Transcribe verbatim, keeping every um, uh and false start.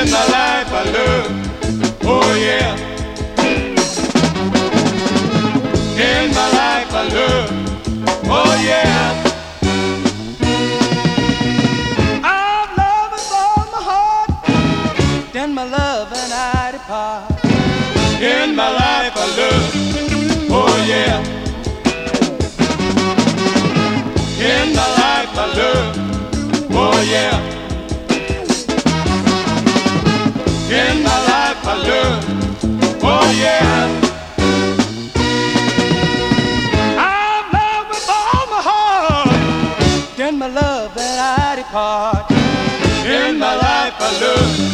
In my life I love, oh yeah. In my life I love, oh yeah. I've loved with all my heart, then my love and I depart. In my life I love, oh yeah. In my life I love, oh yeah. In my life I love, oh yeah. I've loved with all my heart, then my love and I depart. In my life I love,